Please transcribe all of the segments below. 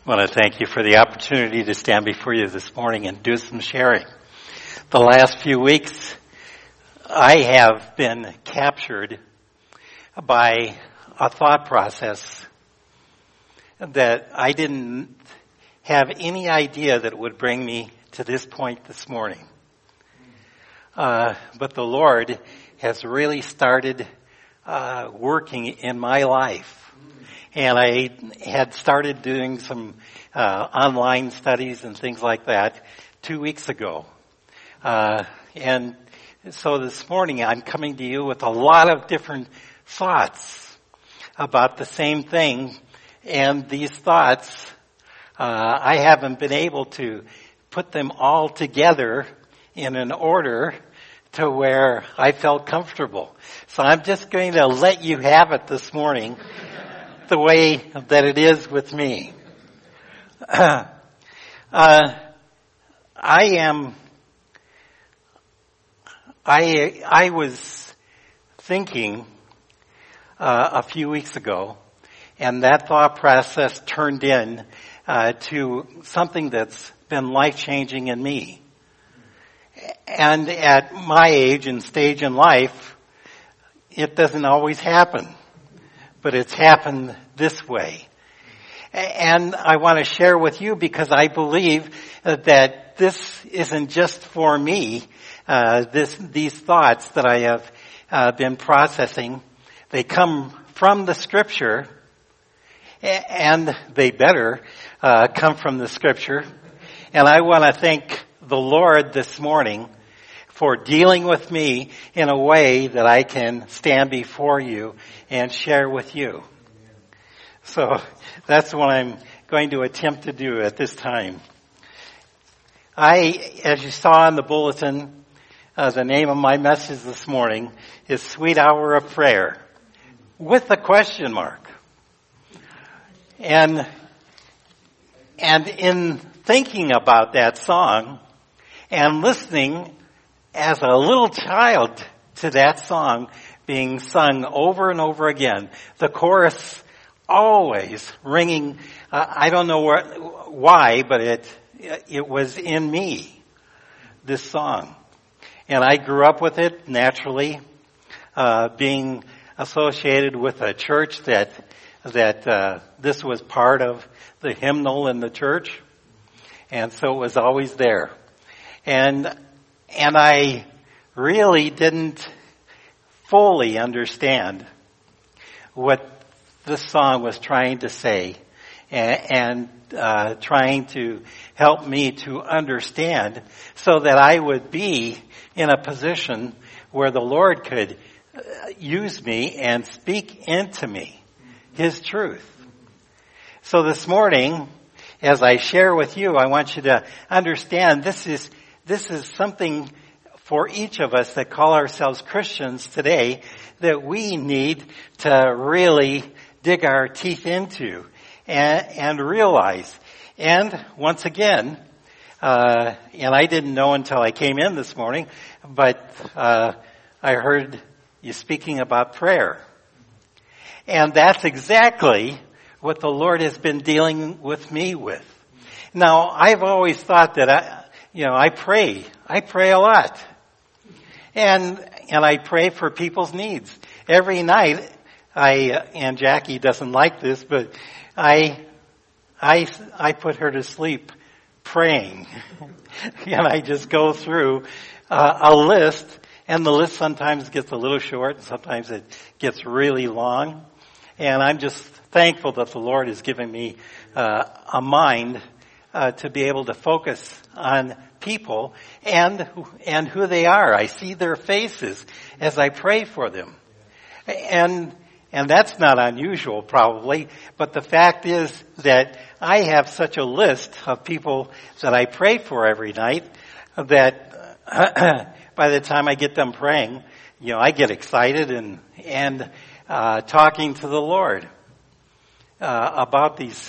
I want to thank you for the opportunity to stand before you this morning and do some sharing. The last few weeks, I have been captured by a thought process that I didn't have any idea that it would bring me to this point this morning. But the Lord has really started working in my life. And I had started doing some online studies and things like that 2 weeks ago. And so this morning I'm coming to you with a lot of different thoughts about the same thing. And these thoughts, I haven't been able to put them all together in an order to where I felt comfortable. So I'm just going to let you have it this morning the way that it is with me. I was thinking a few weeks ago, and that thought process turned in to something that's been life-changing in me. And at my age and stage in life, it doesn't always happen. But it's happened this way. And I want to share with you because I believe that this isn't just for me. These thoughts that I have been processing, they come from the Scripture, and they better come from the Scripture. And I want to thank the Lord this morning for dealing with me in a way that I can stand before you and share with you. So that's what I'm going to attempt to do at this time. As you saw in the bulletin, the name of my message this morning is Sweet Hour of Prayer, with a question mark. And in thinking about that song and listening as a little child to that song being sung over and over again, the chorus always ringing, I don't know why, but it was in me, this song. And I grew up with it naturally, being associated with a church that this was part of the hymnal in the church. And so it was always there. And I really didn't fully understand what this song was trying to say and trying to help me to understand so that I would be in a position where the Lord could use me and speak into me His truth. So this morning, as I share with you, I want you to understand this is something for each of us that call ourselves Christians today that we need to really dig our teeth into and realize. And once again, and I didn't know until I came in this morning, but I heard you speaking about prayer. And that's exactly what the Lord has been dealing with me with. Now, I've always thought that I pray. I pray a lot. And I pray for people's needs. Every night, and Jackie doesn't like this, but I put her to sleep praying. And I just go through a list, and the list sometimes gets a little short, and sometimes it gets really long. And I'm just thankful that the Lord has given me a mind to be able to focus on people and who they are. I see their faces as I pray for them. And that's not unusual probably, but the fact is that I have such a list of people that I pray for every night that by the time I get done praying, I get excited and talking to the Lord about these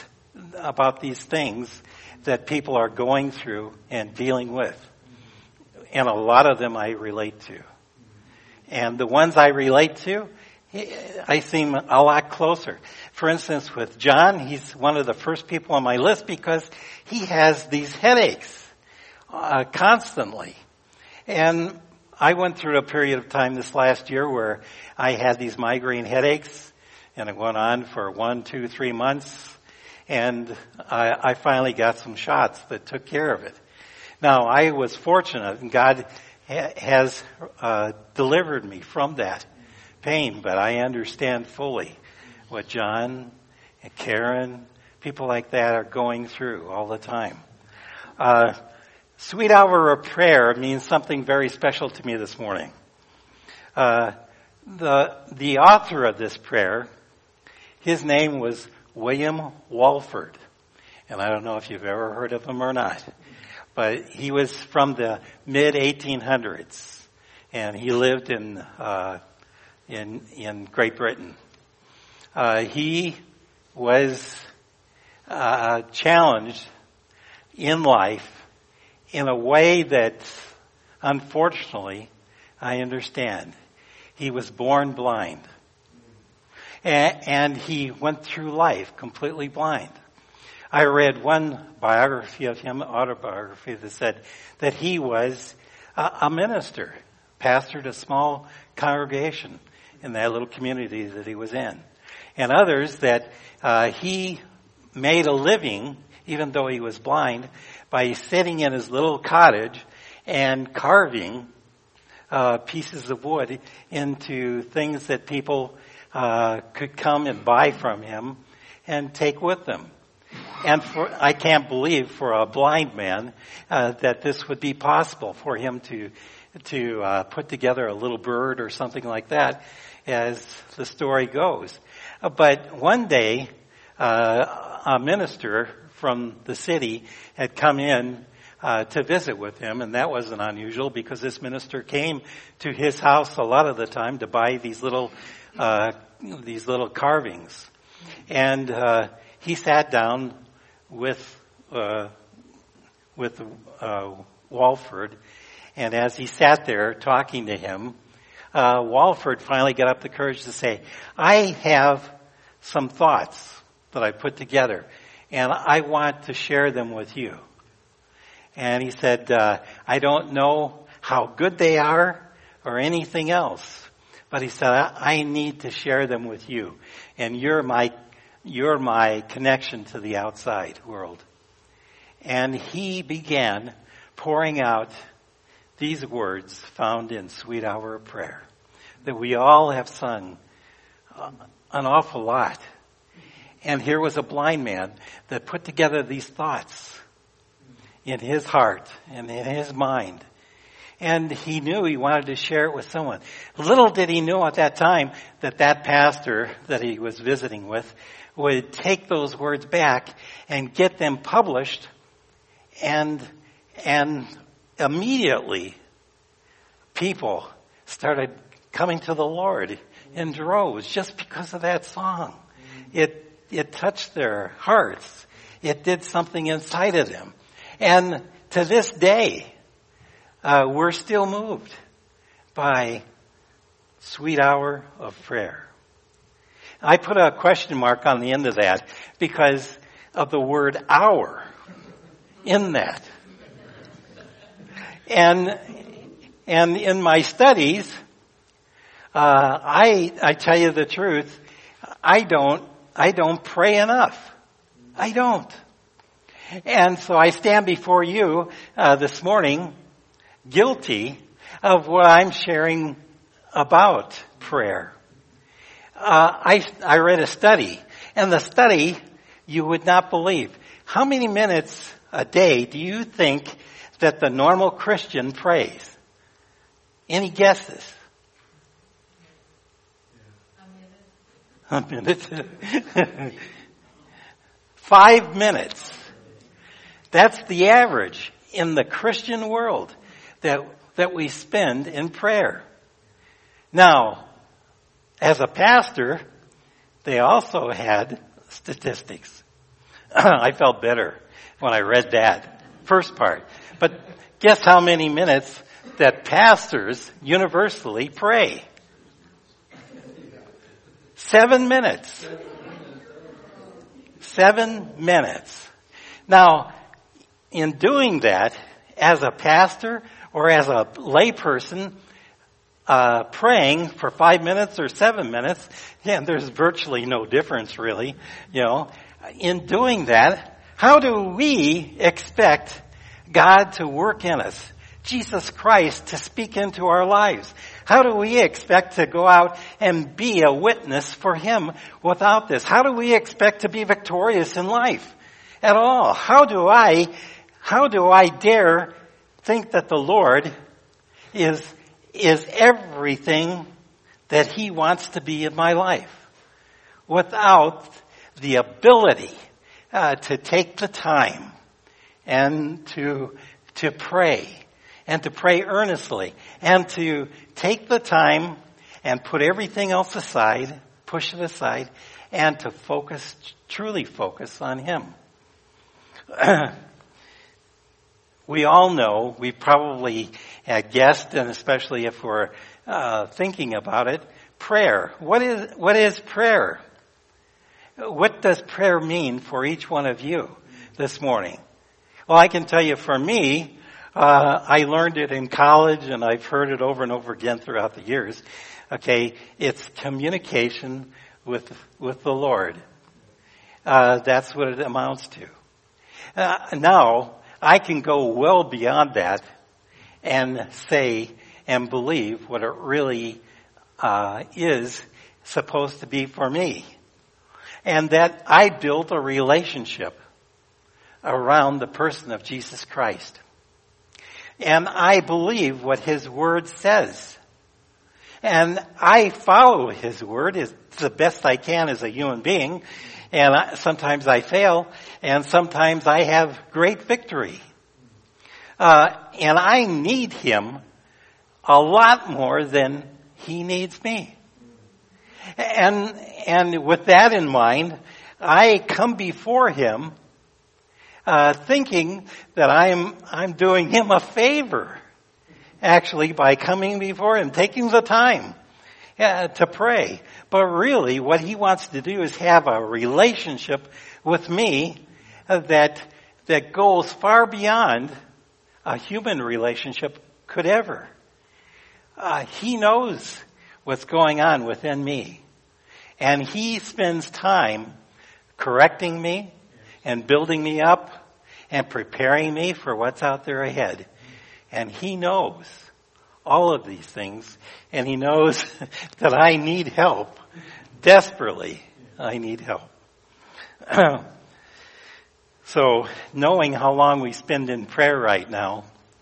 things that people are going through and dealing with. And a lot of them I relate to. And the ones I relate to, I seem a lot closer. For instance, with John, he's one of the first people on my list because he has these headaches constantly. And I went through a period of time this last year where I had these migraine headaches, and it went on for 1, 2, 3 months. And I finally got some shots that took care of it. Now, I was fortunate, and God has delivered me from that pain, but I understand fully what John and Karen, people like that, are going through all the time. Sweet Hour of Prayer means something very special to me this morning. The author of this prayer, his name was William Walford. And I don't know if you've ever heard of him or not. But he was from the mid-1800s. And he lived in Great Britain. He was challenged in life in a way that, unfortunately, I understand. He was born blind. And he went through life completely blind. I read one biography of him, autobiography, that said that he was a minister, pastored a small congregation in that little community that he was in. And others that he made a living, even though he was blind, by sitting in his little cottage and carving pieces of wood into things that people could come and buy from him and take with them. And I can't believe for a blind man that this would be possible for him to put together a little bird or something like that, as the story goes. But one day, a minister from the city had come in to visit with him, and that wasn't unusual because this minister came to his house a lot of the time to buy these little carvings. And he sat down with Walford, and as he sat there talking to him, Walford finally got up the courage to say, "I have some thoughts that I put together, and I want to share them with you." And he said, "I don't know how good they are or anything else, but," he said, I need to share them with you, and you're my connection to the outside world." And he began pouring out these words found in Sweet Hour of Prayer that we all have sung an awful lot. And here was a blind man that put together these thoughts in his heart and in his mind. And he knew he wanted to share it with someone. Little did he know at that time that pastor that he was visiting with would take those words back and get them published, and immediately people started coming to the Lord in droves just because of that song. It touched their hearts. It did something inside of them. And to this day, we're still moved by Sweet Hour of Prayer. I put a question mark on the end of that because of the word hour in that. And in my studies, I tell you the truth, I don't pray enough. I don't. And so I stand before you this morning guilty of what I'm sharing about prayer. I read a study, and the study you would not believe. How many minutes a day do you think that the normal Christian prays? Any guesses? A minute. 5 minutes. That's the average in the Christian world that we spend in prayer. Now, as a pastor, they also had statistics. I felt better when I read that first part. But guess how many minutes that pastors universally pray? 7 minutes. 7 minutes. Now, in doing that, as a pastor or as a layperson, praying for 5 minutes or 7 minutes, there's virtually no difference really, In doing that, how do we expect God to work in us? Jesus Christ to speak into our lives? How do we expect to go out and be a witness for Him without this? How do we expect to be victorious in life at all? How do I dare think that the Lord is everything that He wants to be in my life without the ability to take the time and to pray and to pray earnestly and to take the time and put everything else aside, push it aside, and to truly focus on Him. We all know, we probably guessed, and especially if we're thinking about it, prayer. What is prayer? What does prayer mean for each one of you this morning? Well, I can tell you for me, I learned it in college and I've heard it over and over again throughout the years. Okay, it's communication with the Lord. That's what it amounts to. Now, I can go well beyond that and say and believe what it really is supposed to be for me. And that I built a relationship around the person of Jesus Christ. And I believe what His Word says. And I follow His Word as the best I can as a human being. And sometimes I fail, and sometimes I have great victory. And I need Him a lot more than He needs me. And with that in mind, I come before Him thinking that I'm doing Him a favor, actually, by coming before Him, taking the time to pray. But really, what He wants to do is have a relationship with me that goes far beyond a human relationship could ever. He knows what's going on within me. And He spends time correcting me and building me up and preparing me for what's out there ahead. And He knows all of these things. And He knows that I need help. Desperately, I need help. So, knowing how long we spend in prayer right now,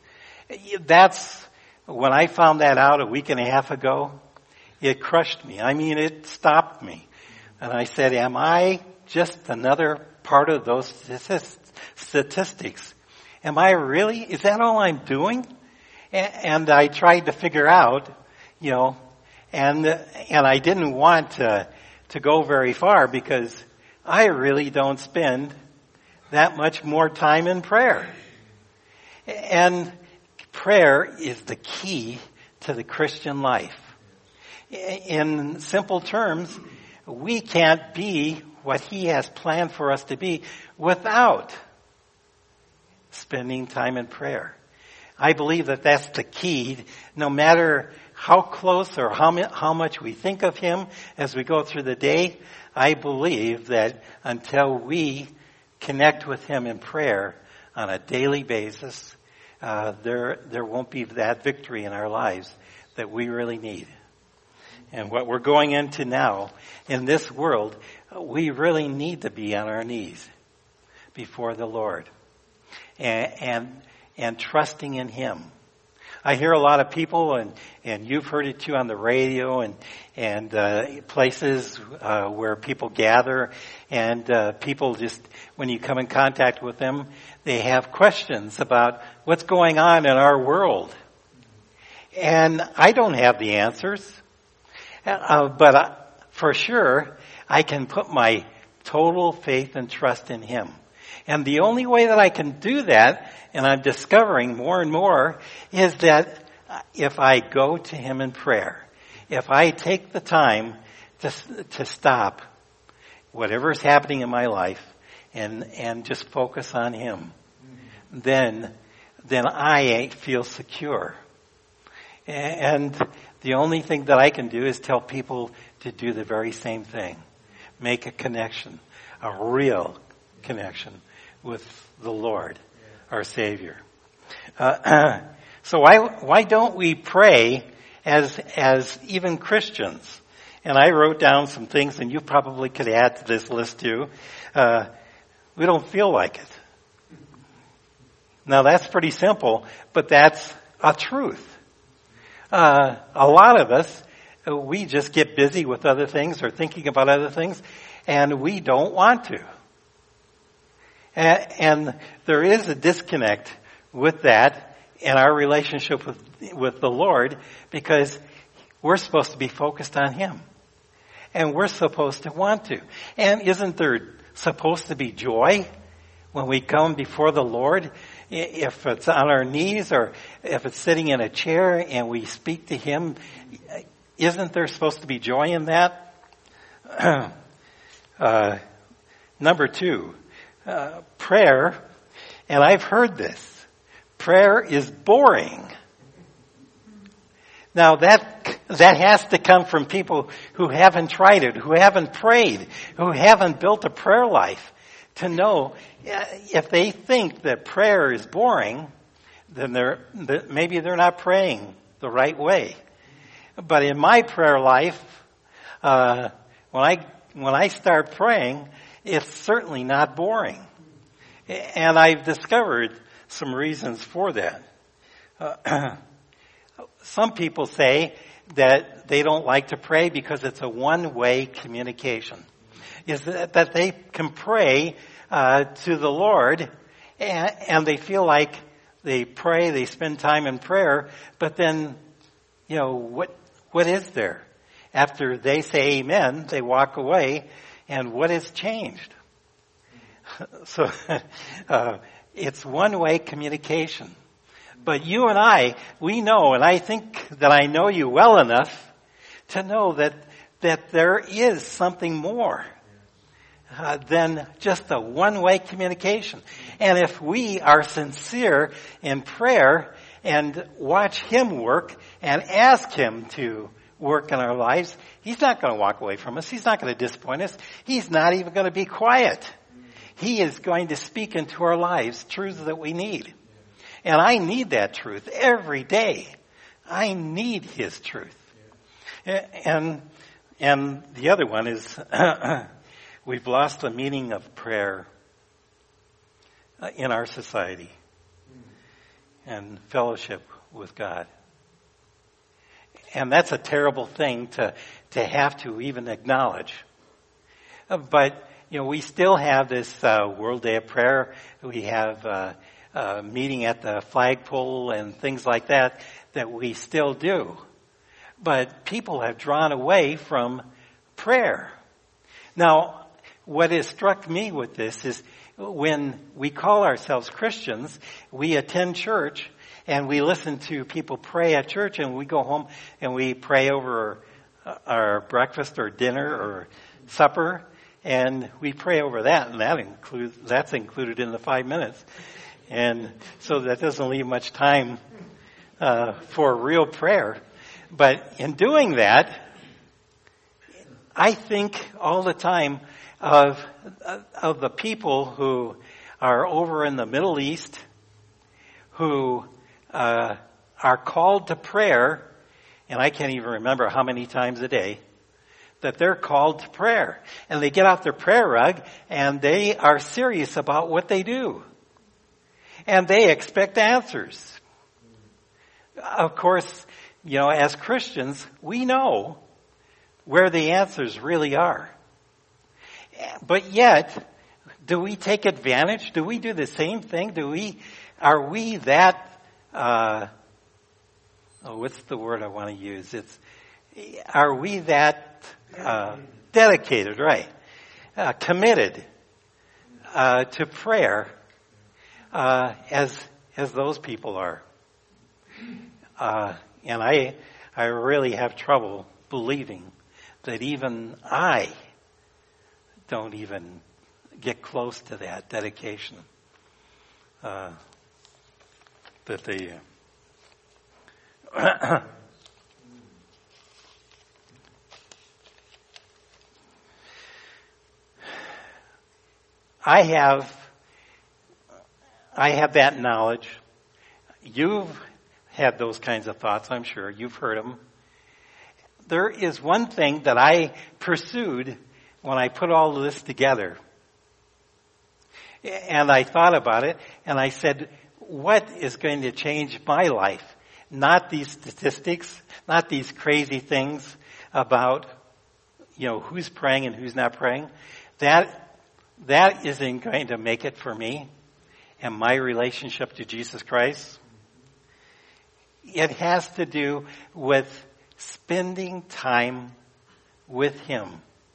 when I found that out a week and a half ago, it crushed me. I mean, it stopped me. And I said, am I just another part of those statistics? Am I really? Is that all I'm doing? And I tried to figure out, and I didn't want to go very far because I really don't spend that much more time in prayer. And prayer is the key to the Christian life. In simple terms, we can't be what He has planned for us to be without spending time in prayer. I believe that that's the key. No matter how close or how much we think of Him as we go through the day, I believe that until we connect with Him in prayer on a daily basis, there won't be that victory in our lives that we really need. And what we're going into now in this world, we really need to be on our knees before the Lord and trusting in Him. I hear a lot of people, and you've heard it too on the radio and places where people gather, and people just, when you come in contact with them, they have questions about what's going on in our world. And I don't have the answers, but for sure, I can put my total faith and trust in Him. And the only way that I can do that, and I'm discovering more and more, is that if I go to Him in prayer, if I take the time to stop whatever is happening in my life and just focus on Him, then I feel secure. And the only thing that I can do is tell people to do the very same thing. Make a connection, a real connection with the Lord, our Savior. So why don't we pray as even Christians? And I wrote down some things, and you probably could add to this list too. We don't feel like it. Now that's pretty simple, but that's a truth. A lot of us, we just get busy with other things or thinking about other things, and we don't want to. And there is a disconnect with that in our relationship with the Lord, because we're supposed to be focused on Him. And we're supposed to want to. And isn't there supposed to be joy when we come before the Lord? If it's on our knees or if it's sitting in a chair and we speak to Him, isn't there supposed to be joy in that? Number 2, prayer, and I've heard this, prayer is boring. Now that has to come from people who haven't tried it, who haven't prayed, who haven't built a prayer life, to know if they think that prayer is boring, then maybe they're not praying the right way. But in my prayer life, when I start praying, it's certainly not boring. And I've discovered some reasons for that. Some people say that they don't like to pray because it's a one-way communication. Is that they can pray to the Lord and they feel like they pray, they spend time in prayer, but then, what is there? After they say amen, they walk away, and what has changed? So, it's one-way communication. But you and I, we know, and I think that I know you well enough to know that there is something more than just a one-way communication. And if we are sincere in prayer and watch Him work and ask Him to work in our lives, He's not going to walk away from us. He's not going to disappoint us. He's not even going to be quiet. He is going to speak into our lives truths that we need. And I need that truth every day. I need His truth. And the other one is we've lost the meaning of prayer in our society and fellowship with God. And that's a terrible thing to have to even acknowledge. But, we still have this World Day of Prayer. We have meeting at the flagpole and things like that we still do. But people have drawn away from prayer. Now, what has struck me with this is when we call ourselves Christians, we attend church and we listen to people pray at church, and we go home and we pray over our breakfast or dinner or supper, and we pray over that, and that's included in the 5 minutes. And so that doesn't leave much time for real prayer. But in doing that, I think all the time of the people who are over in the Middle East, who are called to prayer, and I can't even remember how many times a day, that they're called to prayer. And they get off their prayer rug, and they are serious about what they do. And they expect answers. Of course, as Christians, we know where the answers really are. But yet, do we take advantage? Do we do the same thing? Are we that, what's the word I want to use? Are we that dedicated, right? Committed to prayer as those people are. And I really have trouble believing that even I don't even get close to that dedication. I have that knowledge. You've had those kinds of thoughts, I'm sure. You've heard them. There is one thing that I pursued when I put all of this together. And I thought about it, and I said, what is going to change my life? Not these statistics, not these crazy things about, who's praying and who's not praying. That isn't going to make it for me and my relationship to Jesus Christ. It has to do with spending time with Him.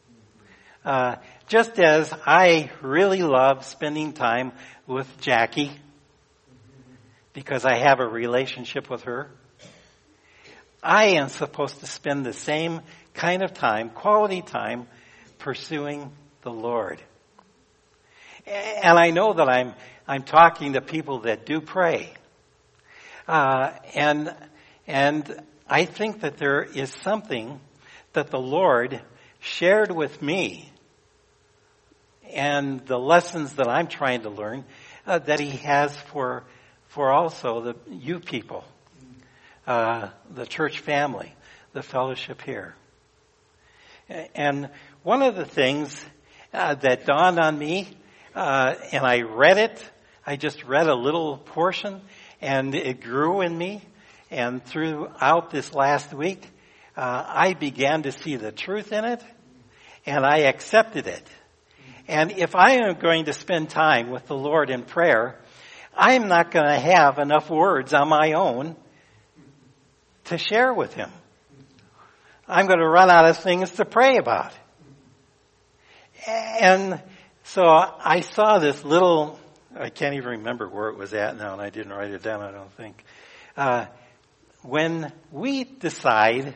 Just as I really love spending time with Jackie because I have a relationship with her, I am supposed to spend the same kind of time, quality time, pursuing the Lord. And I know that I'm talking to people that do pray. And I think that there is something that the Lord shared with me and the lessons that I'm trying to learn that He has for also you people, the church family, the fellowship here. And one of the things that dawned on me, and I read it, I just read a little portion, and it grew in me. And throughout this last week, I began to see the truth in it, and I accepted it. And if I am going to spend time with the Lord in prayer, I'm not going to have enough words on my own to share with Him. I'm going to run out of things to pray about. And so I saw this little, I can't even remember where it was at now, and I didn't write it down, I don't think. When we decide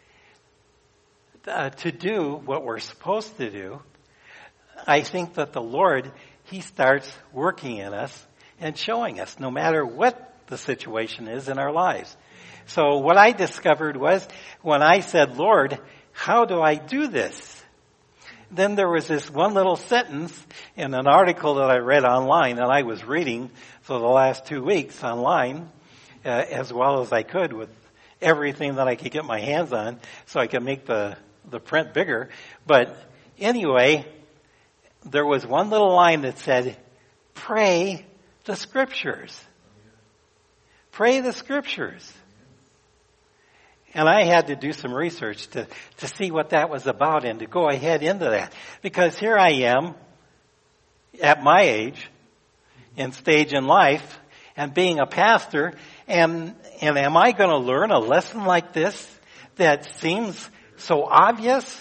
to do what we're supposed to do, I think that the Lord, He starts working in us and showing us, no matter what the situation is in our lives. So what I discovered was, when I said, Lord, how do I do this? Then there was this one little sentence in an article that I read online, and I was reading for the last 2 weeks online, as well as I could with everything that I could get my hands on, so I could make the print bigger. But anyway, there was one little line that said, pray the Scriptures. Pray the Scriptures. And I had to do some research to see what that was about and to go ahead into that. Because here I am, at my age, and stage in life, and being a pastor, and am I going to learn a lesson like this that seems so obvious?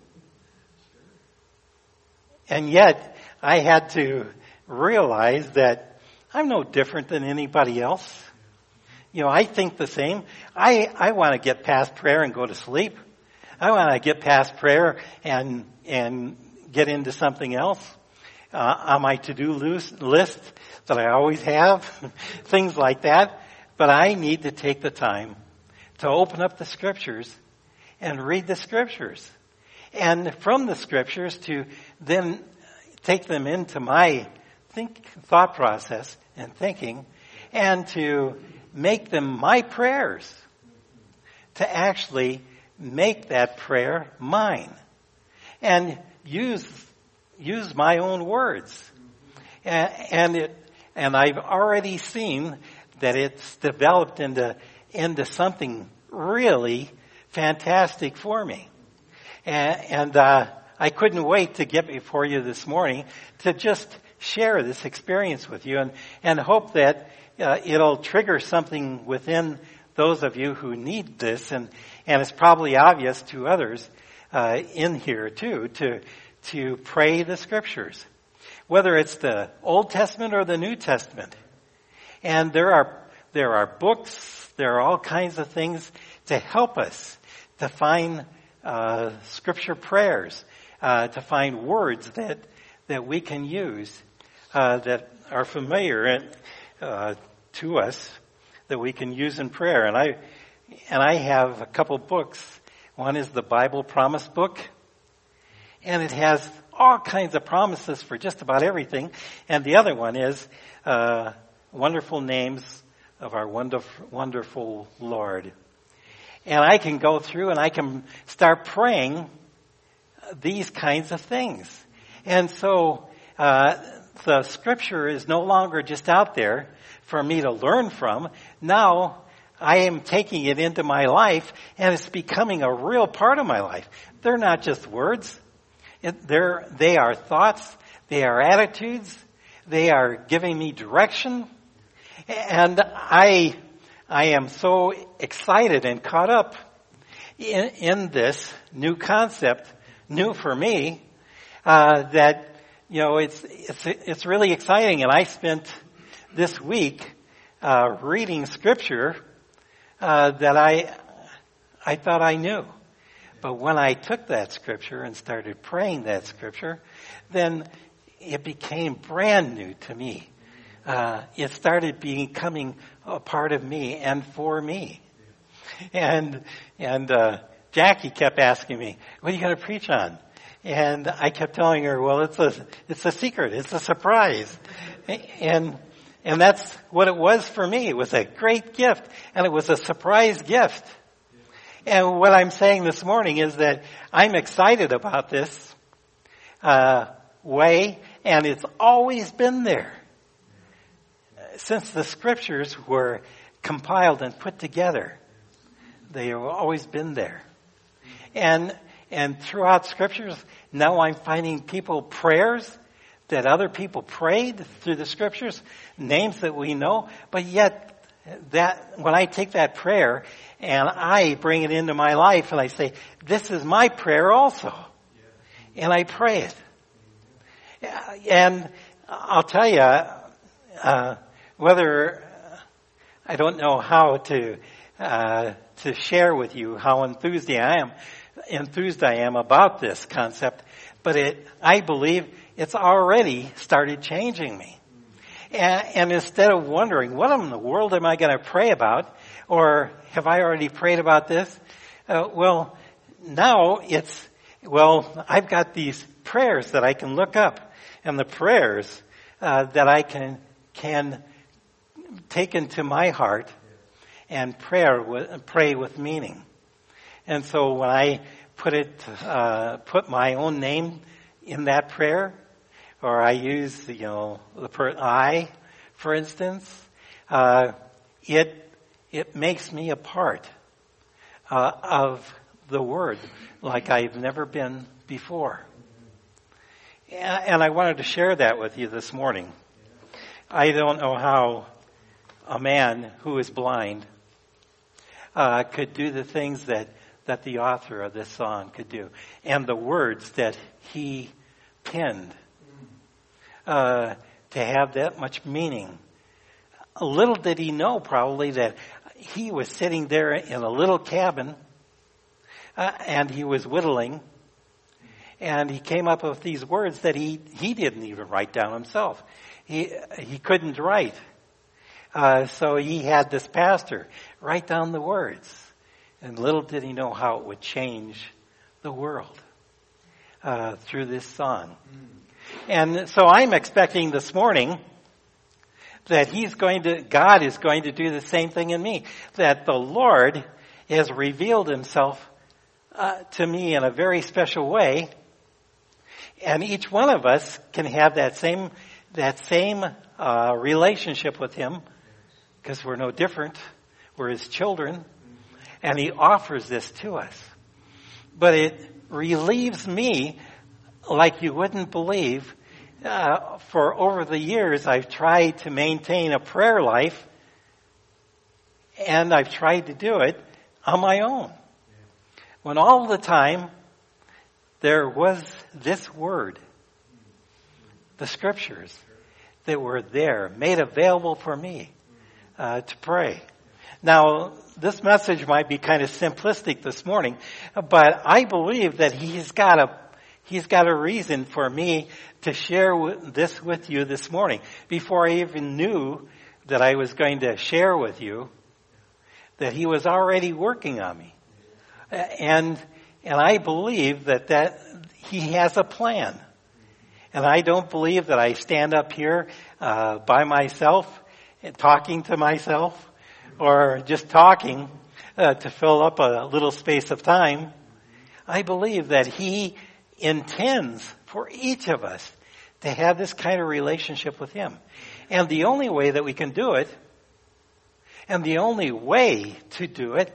And yet, I had to realize that I'm no different than anybody else. I think the same. I want to get past prayer and go to sleep. I want to get past prayer and get into something else. On my to-do list that I always have, things like that. But I need to take the time to open up the Scriptures and read the Scriptures. And from the Scriptures to then take them into my thought process and thinking, and to make them my prayers, to actually make that prayer mine, and use my own words. And I've already seen that it's developed into something really fantastic for me. And I couldn't wait to get before you this morning to just share this experience with you, and hope that it'll trigger something within those of you who need this, and it's probably obvious to others in here too, to pray the Scriptures, whether it's the Old Testament or the New Testament. And there are books, there are all kinds of things to help us to find scripture prayers, to find words that we can use, that are familiar to us, that we can use in prayer. And I have a couple books. One is the Bible Promise Book, and it has all kinds of promises for just about everything. And the other one is Wonderful Names of Our Wonderful Lord. And I can go through and I can start praying these kinds of things. And so the scripture is no longer just out there for me to learn from. Now I am taking it into my life, and it's becoming a real part of my life. They're not just words. They are thoughts. They are attitudes. They are giving me direction. And I am so excited and caught up in this new concept, new for me, that, it's really exciting. And I spent this week reading scripture that I thought I knew. But when I took that scripture and started praying that scripture, then it became brand new to me. It started becoming a part of me and for me. And Jackie kept asking me, "What are you going to preach on?" And I kept telling her, "Well, it's a secret. It's a surprise." And that's what it was for me. It was a great gift, and it was a surprise gift. And what I'm saying this morning is that I'm excited about this way, and it's always been there. Since the scriptures were compiled and put together, they have always been there. And throughout scriptures, now I'm finding prayers that other people prayed through the scriptures, names that we know, but yet when I take that prayer and I bring it into my life and I say, this is my prayer also. And I pray it. And I'll tell you, whether I don't know how to share with you how enthused I am about this concept, but I believe it's already started changing me. And instead of wondering, what in the world am I going to pray about? Or have I already prayed about this? Now I've got these prayers that I can look up, and the prayers that I can take into my heart and pray with meaning. And so when I put my own name in that prayer, or I use, I, for instance, it makes me a part of the Word like I've never been before. And I wanted to share that with you this morning. I don't know how a man who is blind could do the things that the author of this song could do, and the words that he penned to have that much meaning. Little did he know probably that he was sitting there in a little cabin and he was whittling, and he came up with these words that he didn't even write down himself. He couldn't write. So he had this pastor write down the words. And little did he know how it would change the world through this song. And so I'm expecting this morning that God is going to do the same thing in me. That the Lord has revealed himself to me in a very special way. And each one of us can have that same relationship with him, because we're no different. We're his children. And he offers this to us. But it relieves me like you wouldn't believe. For over the years, I've tried to maintain a prayer life, and I've tried to do it on my own. When all the time there was this word, the scriptures, that were there, made available for me to pray. Now, this message might be kind of simplistic this morning, but I believe that he's got a reason for me to share this with you this morning. Before I even knew that I was going to share with you, that he was already working on me. And I believe that he has a plan. And I don't believe that I stand up here by myself, talking to myself, or just talking to fill up a little space of time. I believe that he intends for each of us to have this kind of relationship with him. And the only way that we can do it, and the only way to do it,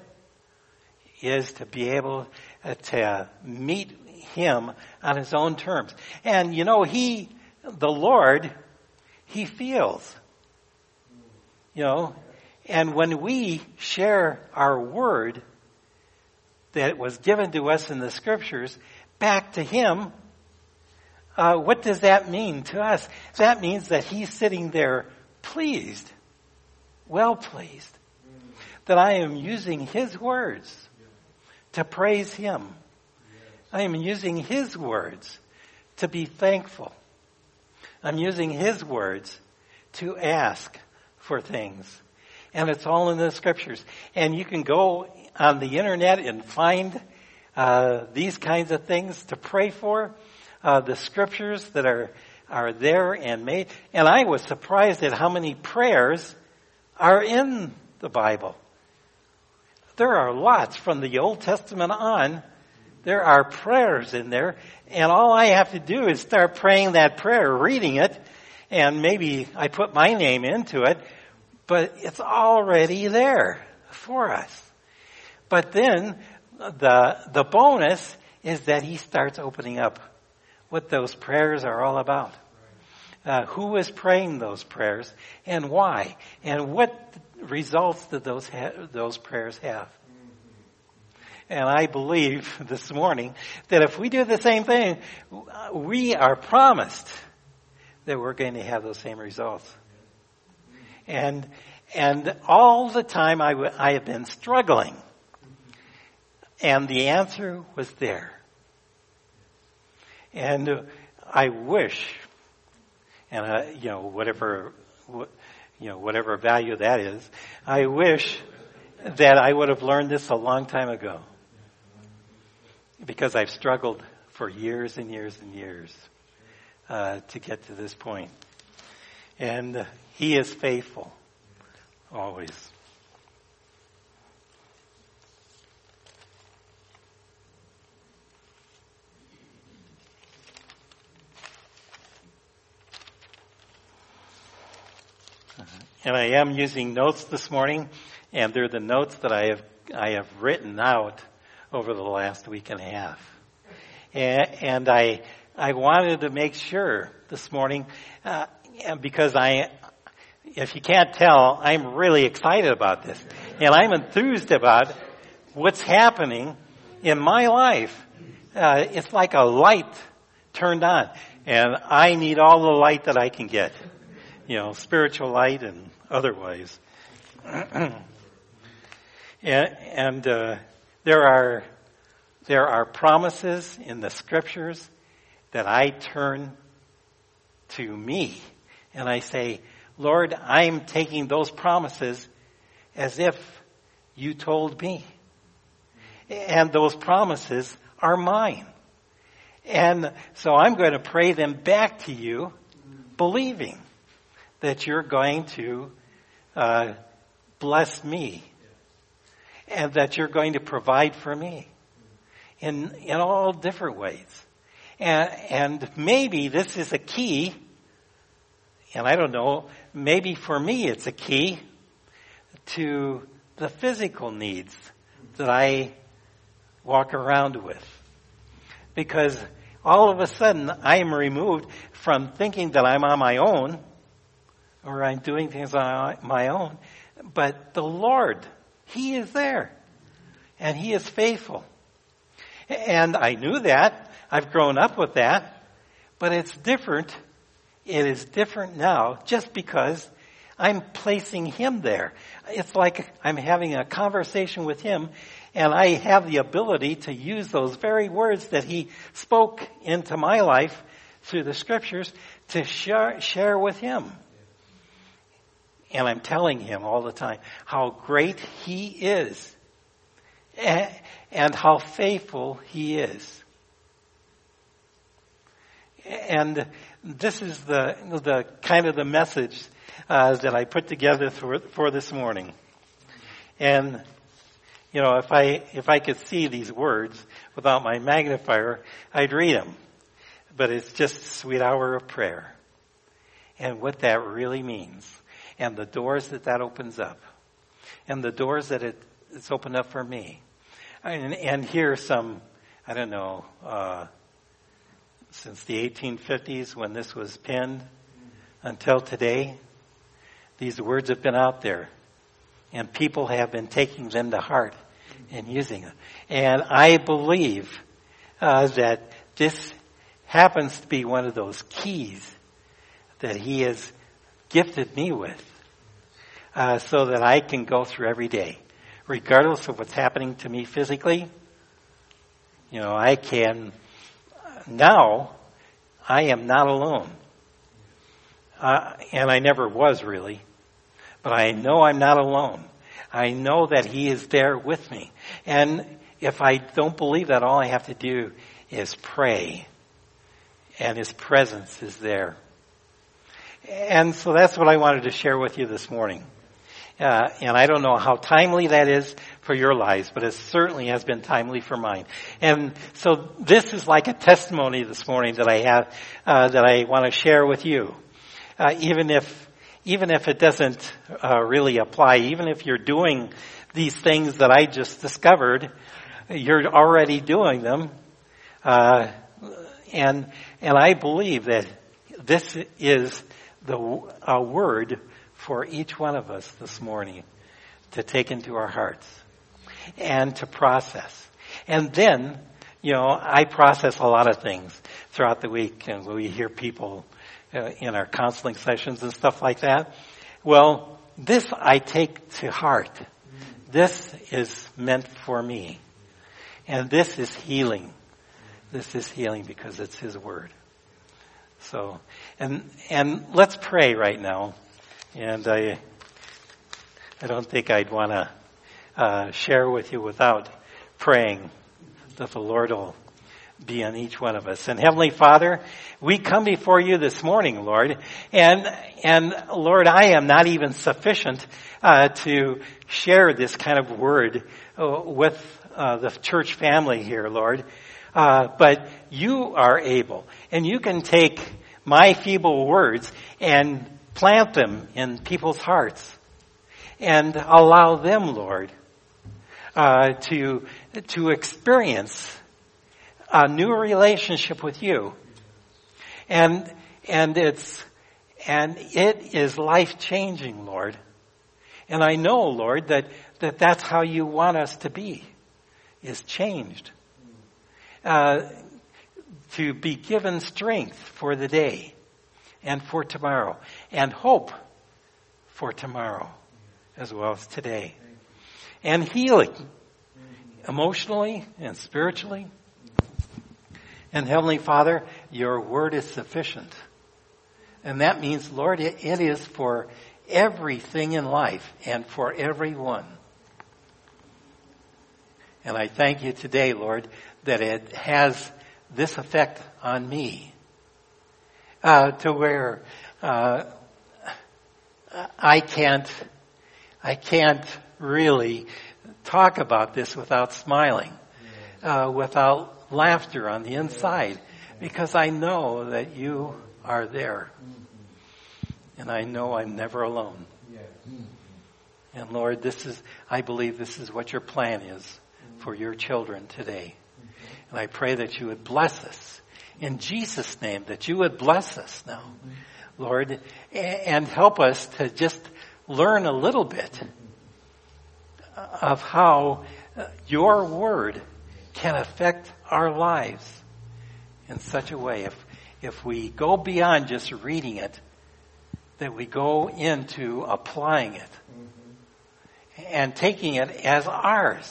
is to be able to meet him on his own terms. And you know, the Lord, he feels. You know, and when we share our word that was given to us in the scriptures back to him, what does that mean to us? That means that he's sitting there pleased, well pleased, that I am using his words to praise him. I am using his words to be thankful. I'm using his words to ask for things. And it's all in the scriptures. And you can go on the internet and find these kinds of things to pray for. The scriptures that are there and made. And I was surprised at how many prayers are in the Bible. There are lots from the Old Testament on. There are prayers in there. And all I have to do is start praying that prayer, reading it, and maybe I put my name into it, but it's already there for us. But then the bonus is that he starts opening up what those prayers are all about. Who is praying those prayers and why? And what results did those prayers have? And I believe this morning that if we do the same thing, we are promised that we're going to have those same results. And all the time I have been struggling. And the answer was there. And I wish, and whatever value that is, I wish that I would have learned this a long time ago. Because I've struggled for years and years and years to get to this point. And he is faithful, always. And I am using notes this morning, and they're the notes that I have written out over the last week and a half. And I wanted to make sure this morning, because if you can't tell, I'm really excited about this. And I'm enthused about what's happening in my life. It's like a light turned on. And I need all the light that I can get. Spiritual light and otherwise. And there are promises in the scriptures that I turn to me. And I say, Lord, I'm taking those promises as if you told me. And those promises are mine. And so I'm going to pray them back to you, believing that you're going to bless me and that you're going to provide for me in all different ways. And maybe this is a key, and I don't know, maybe for me it's a key to the physical needs that I walk around with. Because all of a sudden I am removed from thinking that I'm on my own or I'm doing things on my own. But the Lord, he is there. And he is faithful. And I knew that. I've grown up with that. But it's different. It is different now just because I'm placing him there. It's like I'm having a conversation with him, and I have the ability to use those very words that he spoke into my life through the scriptures to share with him. And I'm telling him all the time how great he is and how faithful he is. And this is the kind of the message that I put together for this morning. And you know, if I could see these words without my magnifier, I'd read them. But it's just a sweet hour of prayer, and what that really means, and the doors that opens up, and the doors that it's opened up for me. And here some, I don't know, since the 1850s when this was penned until today, these words have been out there, and people have been taking them to heart and using them. And I believe that this happens to be one of those keys that he has gifted me with, so that I can go through every day, regardless of what's happening to me physically. You know, I can, now, I am not alone. And I never was really. But I know I'm not alone. I know that he is there with me. And if I don't believe that, all I have to do is pray. And his presence is there. And so that's what I wanted to share with you this morning. And I don't know how timely that is for your lives, but it certainly has been timely for mine. And so this is like a testimony this morning that I have, that I want to share with you. Even if it doesn't really apply, even if you're doing these things that I just discovered, you're already doing them. And I believe that this is a word for each one of us this morning to take into our hearts and to process. And then, you know, I process a lot of things throughout the week, and we hear people in our counseling sessions and stuff like that. Well, this I take to heart. This is meant for me. And this is healing. This is healing because it's his word. So, and let's pray right now. And I don't think I'd want to share with you without praying that the Lord will be on each one of us. And Heavenly Father, we come before you this morning, Lord, and Lord, I am not even sufficient to share this kind of word with the church family here, Lord. But you are able, and you can take my feeble words and plant them in people's hearts and allow them, Lord, to experience a new relationship with you. And it is life-changing, Lord. And I know, Lord, that's how you want us to be, is changed. To be given strength for the day and for tomorrow, and hope for tomorrow as well as today. And healing, emotionally and spiritually. And Heavenly Father, your word is sufficient. And that means, Lord, it is for everything in life and for everyone. And I thank you today, Lord, that it has this effect on me, to where I can't really talk about this without smiling, without laughter on the inside, because I know that you are there, and I know I'm never alone. And Lord, I believe this is what your plan is for your children today. And I pray that you would bless us in Jesus' name, that you would bless us now, Lord, and help us to just learn a little bit of how your word can affect our lives in such a way. If we go beyond just reading it, that we go into applying it and taking it as ours.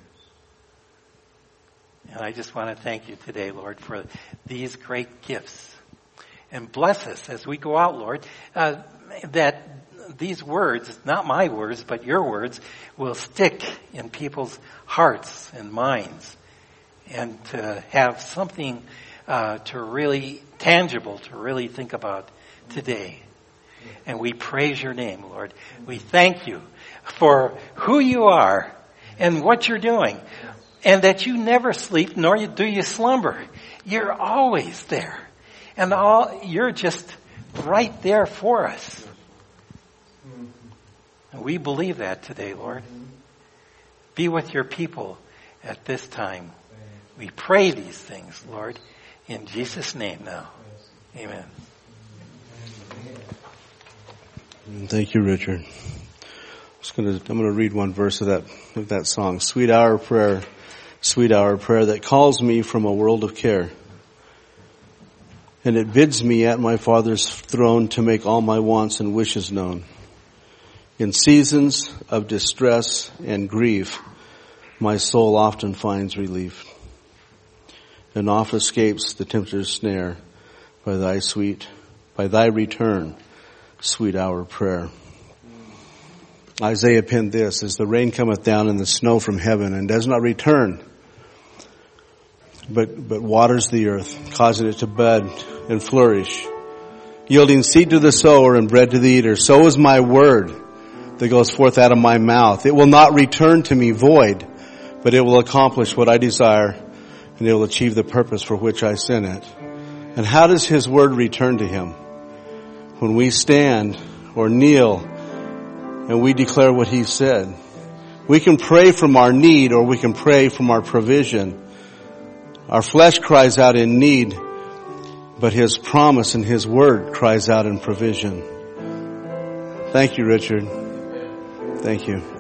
And I just want to thank you today, Lord, for these great gifts. And bless us as we go out, Lord, that these words, not my words, but your words, will stick in people's hearts and minds, and to have something to really tangible to really think about today. And we praise your name, Lord. We thank you for who you are and what you're doing, and that you never sleep nor do you slumber. You're always there, and you're just right there for us. And we believe that today, Lord. Be with your people at this time. We pray these things, Lord, in Jesus' name now. Amen. Thank you, Richard. I'm going to read one verse of that song. Sweet hour of prayer that calls me from a world of care. And it bids me at my Father's throne to make all my wants and wishes known. In seasons of distress and grief, my soul often finds relief, and oft escapes the tempter's snare by thy return, sweet hour of prayer. Isaiah penned this: as the rain cometh down and the snow from heaven, and does not return, but waters the earth, causing it to bud and flourish, yielding seed to the sower and bread to the eater. So is my word that goes forth out of my mouth. It will not return to me void, but it will accomplish what I desire, and it will achieve the purpose for which I sent it. And how does his word return to him? When we stand or kneel and we declare what he said. We can pray from our need, or we can pray from our provision. Our flesh cries out in need, but his promise and his word cries out in provision. Thank you, Richard. Thank you.